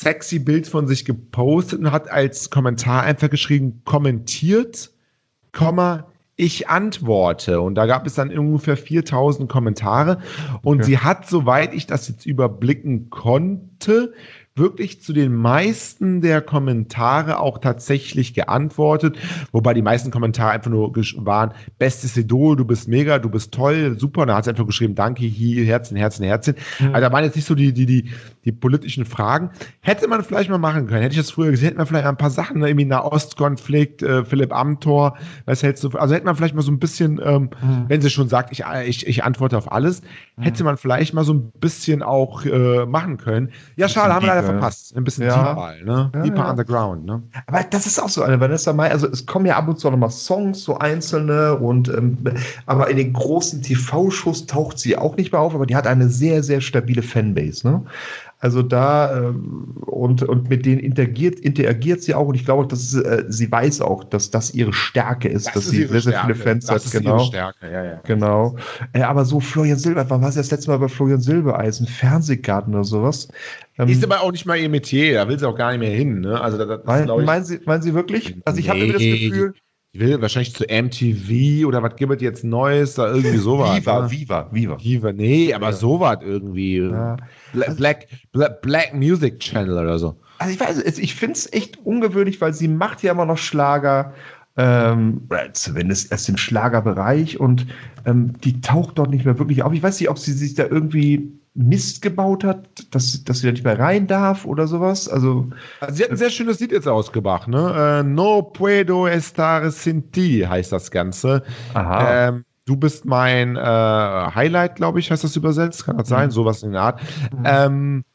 [SPEAKER 2] sexy Bild von sich gepostet und hat als Kommentar einfach geschrieben, kommentiert, Komma, ich antworte. Und da gab es dann ungefähr viertausend Kommentare. Und
[SPEAKER 3] Okay.
[SPEAKER 2] sie hat, soweit ich das jetzt überblicken konnte, wirklich zu den meisten der Kommentare auch tatsächlich geantwortet, wobei die meisten Kommentare einfach nur gesch- waren, bestes Idol, du bist mega, du bist toll, super, und da hat sie einfach geschrieben, danke, hier, Herzchen, Herzchen, Herzchen.
[SPEAKER 3] Mhm.
[SPEAKER 2] Also da waren jetzt nicht so die, die, die, die politischen Fragen. Hätte man vielleicht mal machen können, hätte ich das früher gesehen, hätte man vielleicht ein paar Sachen, ne, irgendwie Nahostkonflikt, äh, Philipp Amthor, was hältst du, also hätte man vielleicht mal so ein bisschen, ähm,
[SPEAKER 3] Mhm.
[SPEAKER 2] wenn sie schon sagt, ich, ich, ich antworte auf alles, hätte man vielleicht mal so ein bisschen auch äh, machen können. Ja, schade, haben wir leider
[SPEAKER 3] Deeper.
[SPEAKER 2] verpasst. Ein bisschen
[SPEAKER 3] Ja.
[SPEAKER 2] Deeper, ne?
[SPEAKER 3] Ja,
[SPEAKER 2] Deeper
[SPEAKER 3] ja.
[SPEAKER 2] Underground, ne?
[SPEAKER 3] Aber das ist auch so eine Vanessa Mai, also es kommen ja ab und zu auch nochmal Songs, so einzelne, und ähm, aber in den großen T V-Shows taucht sie auch nicht mehr auf, aber die hat eine sehr, sehr stabile Fanbase, ne? Also da ähm, und, und mit denen interagiert, interagiert sie auch, und ich glaube, dass äh, sie weiß auch, dass das ihre Stärke ist, dass sie
[SPEAKER 2] ihre
[SPEAKER 3] sehr, sehr
[SPEAKER 2] Stärke.
[SPEAKER 3] viele Fans
[SPEAKER 2] Das
[SPEAKER 3] hat,
[SPEAKER 2] ist
[SPEAKER 3] genau.
[SPEAKER 2] ihre Stärke, ja, ja.
[SPEAKER 3] Genau. Äh, aber so Florian Silber, wann war sie das letzte Mal bei Florian Silbereisen? Fernsehgarten oder sowas? Ähm,
[SPEAKER 2] Ist aber auch nicht mal ihr Metier, da will sie auch gar nicht mehr hin, ne? Also da, das ist,
[SPEAKER 3] mein,
[SPEAKER 2] glaub ich,
[SPEAKER 3] meinen, sie, meinen Sie wirklich? Also ich habe irgendwie das
[SPEAKER 2] Nee.
[SPEAKER 3] Gefühl,
[SPEAKER 2] ich will wahrscheinlich zu M T V oder was gibt es jetzt Neues, da irgendwie sowas.
[SPEAKER 3] Viva,
[SPEAKER 2] ne?
[SPEAKER 3] Viva, Viva.
[SPEAKER 2] Viva, nee, aber
[SPEAKER 3] Ja.
[SPEAKER 2] sowas irgendwie.
[SPEAKER 3] Ja.
[SPEAKER 2] Bla- Black, Black, Black Music Channel oder so.
[SPEAKER 3] Also ich weiß, es- ich finde es echt ungewöhnlich, weil sie macht ja immer noch Schlager, ähm, oder zumindest erst im Schlagerbereich, und ähm, die taucht dort nicht mehr wirklich auf. Ich weiß nicht, ob sie sich da irgendwie Mist gebaut hat, dass, dass sie da nicht mehr rein darf oder sowas. Also
[SPEAKER 2] Also sie hat ein sehr schönes Lied jetzt ausgebracht, ne? Äh, No puedo estar sin ti heißt das Ganze.
[SPEAKER 3] aha.
[SPEAKER 2] Ähm, du bist mein äh, Highlight, glaube ich, heißt das übersetzt. Kann das sein?
[SPEAKER 3] Mhm.
[SPEAKER 2] Sowas in der Art.
[SPEAKER 3] Mhm.
[SPEAKER 2] Ähm,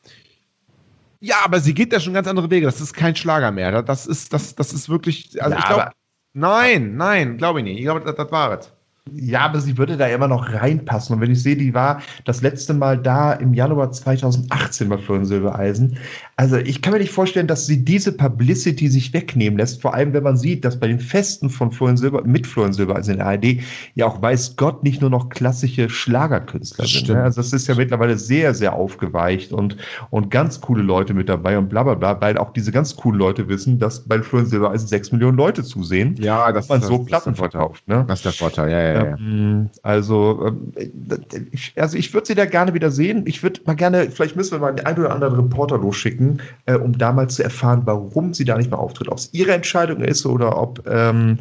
[SPEAKER 2] ja, aber sie geht da schon ganz andere Wege. Das ist kein Schlager mehr. Das ist, das, das ist wirklich. Also
[SPEAKER 3] Ja,
[SPEAKER 2] ich glaube.
[SPEAKER 3] aber-
[SPEAKER 2] Nein, nein, glaube ich nicht. Ich glaube, das, das war es.
[SPEAKER 3] Ja, aber sie würde da immer noch reinpassen. Und wenn ich sehe, die war das letzte Mal da im Januar zweitausendachtzehn bei Florian Silbereisen. Also ich kann mir nicht vorstellen, dass sie diese Publicity sich wegnehmen lässt. Vor allem, wenn man sieht, dass bei den Festen von Florian Silber, mit Florian Silbereisen in der A R D ja auch, weiß Gott, nicht nur noch klassische Schlagerkünstler
[SPEAKER 2] Das
[SPEAKER 3] sind.
[SPEAKER 2] stimmt.
[SPEAKER 3] Ne? Also das ist ja mittlerweile sehr, sehr aufgeweicht, und, und ganz coole Leute mit dabei und bla bla bla, weil auch diese ganz coolen Leute wissen, dass bei Florian Silbereisen sechs Millionen Leute zusehen.
[SPEAKER 2] Ja, das,
[SPEAKER 3] man
[SPEAKER 2] das,
[SPEAKER 3] so
[SPEAKER 2] das
[SPEAKER 3] Platten
[SPEAKER 2] ist der Vorteil.
[SPEAKER 3] verkauft. Ne?
[SPEAKER 2] Das ist der Vorteil, ja, ja, ja.
[SPEAKER 3] Ähm, Also, ähm, ich, also ich würde sie da gerne wieder sehen. Ich würde mal gerne, vielleicht müssen wir mal den einen oder anderen Reporter losschicken, äh, um da mal zu erfahren, warum sie da nicht mehr auftritt. Ob es ihre Entscheidung ist oder ob ähm,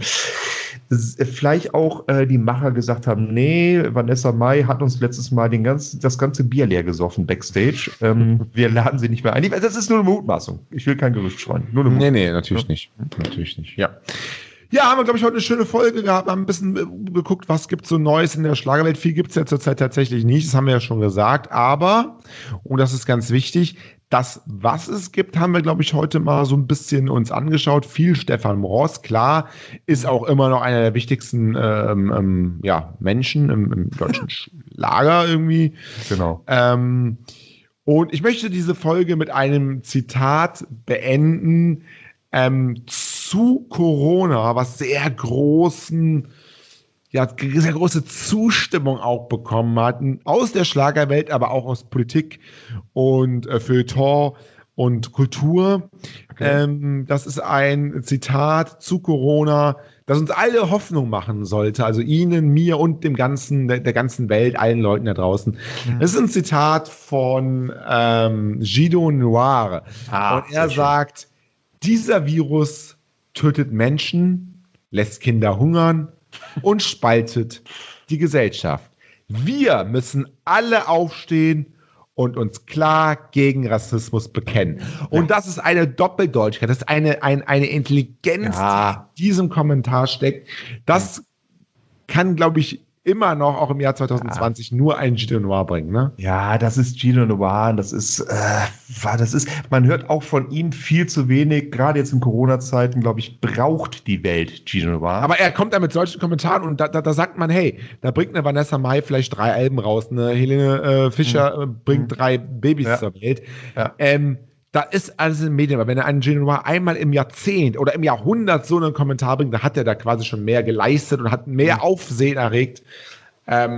[SPEAKER 3] s- vielleicht auch äh, die Macher gesagt haben, nee, Vanessa Mai hat uns letztes Mal den ganz, das ganze Bier leer gesoffen backstage. Ähm, wir laden sie nicht mehr ein. Ich- Das ist nur eine Mutmaßung. Ich will kein Gerücht streuen. Nur eine
[SPEAKER 2] Nee,
[SPEAKER 3] Mutmaßung.
[SPEAKER 2] nee, natürlich nicht. Natürlich nicht, ja. Ja, haben wir, glaube ich, heute eine schöne Folge gehabt, haben ein bisschen äh, geguckt, was gibt es so Neues in der Schlagerwelt. Viel gibt es ja zurzeit tatsächlich nicht, das haben wir ja schon gesagt, aber, und das ist ganz wichtig, das, was es gibt, haben wir, glaube ich, heute mal so ein bisschen uns angeschaut. Viel Stefan Mross, klar, ist auch immer noch einer der wichtigsten ähm, ähm, ja, Menschen im, im deutschen Schlager irgendwie.
[SPEAKER 3] Genau.
[SPEAKER 2] Ähm, und ich möchte diese Folge mit einem Zitat beenden, ähm, zu Corona, was sehr großen, ja, sehr große Zustimmung auch bekommen hat, aus der Schlagerwelt, aber auch aus Politik und äh, Feuilleton und Kultur.
[SPEAKER 3] Okay.
[SPEAKER 2] Ähm, das ist ein Zitat zu Corona, das uns alle Hoffnung machen sollte, also Ihnen, mir und dem ganzen, der, der ganzen Welt, allen Leuten da draußen.
[SPEAKER 3] Mhm.
[SPEAKER 2] Das ist ein Zitat von ähm, Guido Noir.
[SPEAKER 3] Ah,
[SPEAKER 2] und er
[SPEAKER 3] sehr schön.
[SPEAKER 2] sagt, dieser Virus tötet Menschen, lässt Kinder hungern und spaltet die Gesellschaft. Wir müssen alle aufstehen und uns klar gegen Rassismus bekennen. Und das ist eine Doppeldeutigkeit, das ist eine, ein, eine Intelligenz,
[SPEAKER 3] Ja.
[SPEAKER 2] die in diesem Kommentar steckt. Das kann, glaube ich, immer noch, auch im Jahr zwanzig zwanzig, nur ein Guido Noir bringen, ne?
[SPEAKER 3] Ja, das ist Guido Noir, das ist, äh, war- das ist, man hört auch von ihm viel zu wenig, gerade jetzt in Corona-Zeiten, glaube ich, braucht die Welt Guido Noir.
[SPEAKER 2] Aber er kommt da mit solchen Kommentaren und da, da, da sagt man, hey, da bringt eine Vanessa Mai vielleicht drei Alben raus, eine Helene äh, Fischer äh, bringt
[SPEAKER 3] Mhm.
[SPEAKER 2] drei Babys
[SPEAKER 3] Ja.
[SPEAKER 2] zur Welt.
[SPEAKER 3] Ja.
[SPEAKER 2] Ähm, da ist alles in den Medien, aber wenn er einen Guido Noir einmal im Jahrzehnt oder im Jahrhundert so einen Kommentar bringt, dann hat er da quasi schon mehr geleistet und hat mehr
[SPEAKER 3] Mhm.
[SPEAKER 2] Aufsehen erregt. Ähm,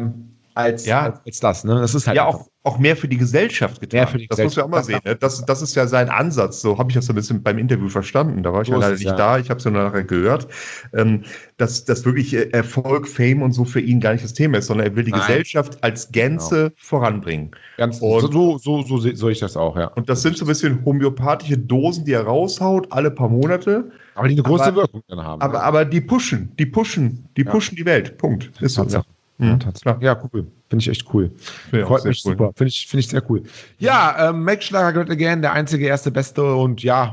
[SPEAKER 2] als,
[SPEAKER 3] Ja.
[SPEAKER 2] als, als das. Ne? Das ist halt
[SPEAKER 3] Ja,
[SPEAKER 2] einfach-
[SPEAKER 3] auch, auch mehr für die Gesellschaft getan.
[SPEAKER 2] Mehr für die
[SPEAKER 3] das muss man auch mal
[SPEAKER 2] Gesellschaft.
[SPEAKER 3] sehen. Ne? Das, das ist ja sein Ansatz. So habe ich das so ein bisschen beim Interview verstanden. Da war ich
[SPEAKER 2] So
[SPEAKER 3] ja
[SPEAKER 2] ist
[SPEAKER 3] leider
[SPEAKER 2] es,
[SPEAKER 3] nicht
[SPEAKER 2] ja.
[SPEAKER 3] da. Ich habe es ja nur nachher gehört. Ähm, dass, dass wirklich äh, Erfolg, Fame und so für ihn gar nicht das Thema ist, sondern er will die
[SPEAKER 2] Nein.
[SPEAKER 3] Gesellschaft als Gänze voranbringen.
[SPEAKER 2] Ganz,
[SPEAKER 3] Und-
[SPEAKER 2] so, so, so, so sehe ich das auch, ja.
[SPEAKER 3] Und das sind so ein bisschen homöopathische Dosen, die er raushaut, alle paar Monate.
[SPEAKER 2] Aber die eine große
[SPEAKER 3] Aber-
[SPEAKER 2] Wirkung dann haben.
[SPEAKER 3] Aber, aber die pushen, die pushen, die
[SPEAKER 2] Ja.
[SPEAKER 3] pushen die Welt. Punkt. Ist so.
[SPEAKER 2] Tatsache.
[SPEAKER 3] Ja.
[SPEAKER 2] Ja,
[SPEAKER 3] Mhm.
[SPEAKER 2] Tatsache. Ja, cool. Finde ich echt cool.
[SPEAKER 3] Ja,
[SPEAKER 2] Freut
[SPEAKER 3] sehr
[SPEAKER 2] mich
[SPEAKER 3] cool.
[SPEAKER 2] super. Finde ich, finde ich sehr cool. Ja, ähm, Make Schlager Great Again, der einzige, erste, beste und ja,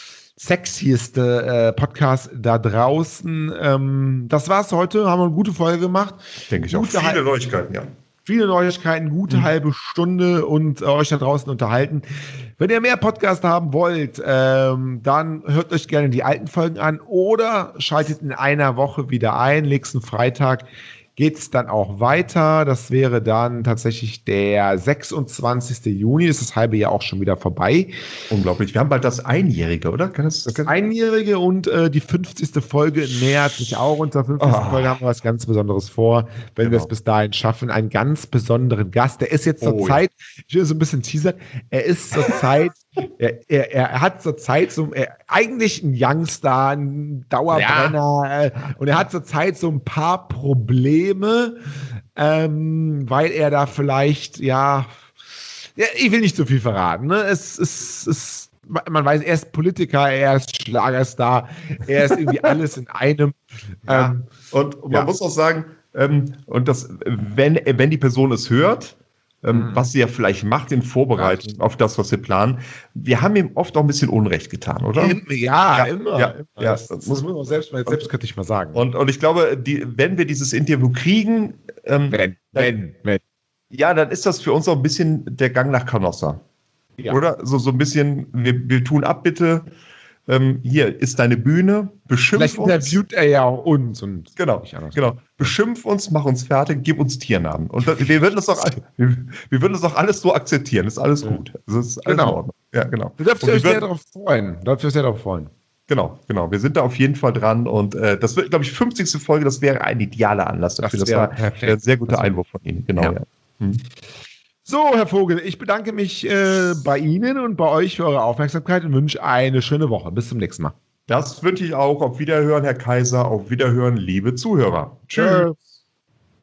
[SPEAKER 2] sexieste äh, Podcast da draußen. Ähm, das war's heute. Haben wir eine gute Folge gemacht.
[SPEAKER 3] Denke ich auch.
[SPEAKER 2] Gute
[SPEAKER 3] Viele
[SPEAKER 2] Hal-
[SPEAKER 3] Neuigkeiten, ja.
[SPEAKER 2] Viele Neuigkeiten, gute halbe Stunde und äh, euch da draußen unterhalten. Wenn ihr mehr Podcast haben wollt, ähm, dann hört euch gerne die alten Folgen an oder schaltet in einer Woche wieder ein. Nächsten Freitag geht's dann auch weiter. Das wäre dann tatsächlich der sechsundzwanzigste Juni. Ist das halbe Jahr auch schon wieder vorbei.
[SPEAKER 3] Unglaublich. Wir haben bald das Einjährige, oder? Kann das,
[SPEAKER 2] Das Einjährige und äh, die fünfzigste Folge nähert sich auch. Und zur fünfzigsten
[SPEAKER 3] Ah.
[SPEAKER 2] Folge haben wir was ganz Besonderes vor, wenn wir
[SPEAKER 3] Genau.
[SPEAKER 2] es bis dahin schaffen. Einen ganz besonderen Gast. Der ist jetzt zur
[SPEAKER 3] Oh, ja.
[SPEAKER 2] Zeit, ich will so ein bisschen teasern, er ist zur Zeit, er, er, er hat zur Zeit so er, eigentlich ein Youngstar, ein Dauerbrenner äh, und er hat zur Zeit so ein paar Probleme, ähm, weil er da vielleicht, ja, ja, ich will nicht zu viel verraten. Ne? Es ist, es, man weiß, er ist Politiker, er ist Schlagerstar, er ist irgendwie alles in einem.
[SPEAKER 3] Ja.
[SPEAKER 2] Ähm,
[SPEAKER 3] Und man
[SPEAKER 2] ja.
[SPEAKER 3] muss auch sagen, ähm, und das, wenn, wenn die Person es hört, ähm,
[SPEAKER 2] Mhm.
[SPEAKER 3] was sie ja vielleicht macht in Vorbereitung auf das, was wir planen, wir haben ihm oft auch ein bisschen Unrecht getan, oder?
[SPEAKER 2] im, ja,
[SPEAKER 3] Ja,
[SPEAKER 2] immer.
[SPEAKER 3] ja,
[SPEAKER 2] immer.
[SPEAKER 3] ja.
[SPEAKER 2] Das, das muss man auch selbst, selbstkritisch mal sagen.
[SPEAKER 3] Und, und ich glaube, die, wenn wir dieses Interview kriegen, ähm,
[SPEAKER 2] wenn, wenn, wenn.
[SPEAKER 3] ja, dann ist das für uns auch ein bisschen der Gang nach Canossa.
[SPEAKER 2] Ja.
[SPEAKER 3] Oder? So, so ein bisschen, wir, wir tun ab, bitte. Ähm, hier ist deine Bühne, beschimpf
[SPEAKER 2] Vielleicht
[SPEAKER 3] uns.
[SPEAKER 2] interviewt er ja auch uns. Und
[SPEAKER 3] Genau,
[SPEAKER 2] nicht anders.
[SPEAKER 3] genau. Beschimpf uns, mach uns fertig, gib uns Tiernamen. Und das, wir würden das auch, wir, wir würden das auch alles so akzeptieren. Ist alles
[SPEAKER 2] Ja.
[SPEAKER 3] gut. Das ist alles
[SPEAKER 2] Genau.
[SPEAKER 3] in Ordnung. Ja, genau.
[SPEAKER 2] Du darfst
[SPEAKER 3] Und
[SPEAKER 2] euch
[SPEAKER 3] wir
[SPEAKER 2] sehr
[SPEAKER 3] würden-
[SPEAKER 2] darauf freuen. Du darfst euch sehr darauf freuen.
[SPEAKER 3] Genau, genau. Wir sind da auf jeden Fall dran. Und äh, das wird, glaube ich, fünfzigste Folge. Das wäre ein idealer Anlass dafür.
[SPEAKER 2] Das
[SPEAKER 3] Das,
[SPEAKER 2] wäre
[SPEAKER 3] war
[SPEAKER 2] perfekt.
[SPEAKER 3] ein sehr guter
[SPEAKER 2] Das wäre-
[SPEAKER 3] Einwurf von Ihnen. Genau,
[SPEAKER 2] Ja.
[SPEAKER 3] ja. Hm.
[SPEAKER 2] So, Herr Vogel, ich bedanke mich äh, bei Ihnen und bei euch für eure Aufmerksamkeit und wünsche eine schöne Woche. Bis zum nächsten Mal.
[SPEAKER 3] Das wünsche ich auch. Auf Wiederhören, Herr Kaiser. Auf Wiederhören, liebe Zuhörer. Tschüss.
[SPEAKER 2] Tschüss.